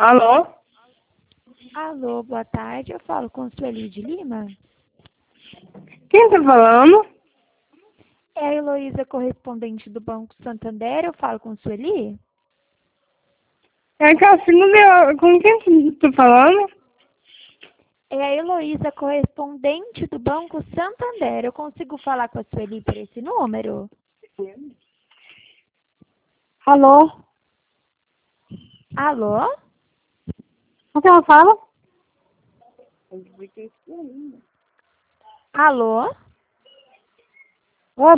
Alô? Alô, boa tarde. Eu falo com Sueli de Lima. Quem tá falando? É a Heloísa, correspondente do Banco Santander. Eu falo com Sueli? É que assim não deu. Com quem tu tá falando? É a Heloísa, correspondente do Banco Santander. Eu consigo falar com a Sueli por esse número? Alô? Alô? O que ela fala? Alô?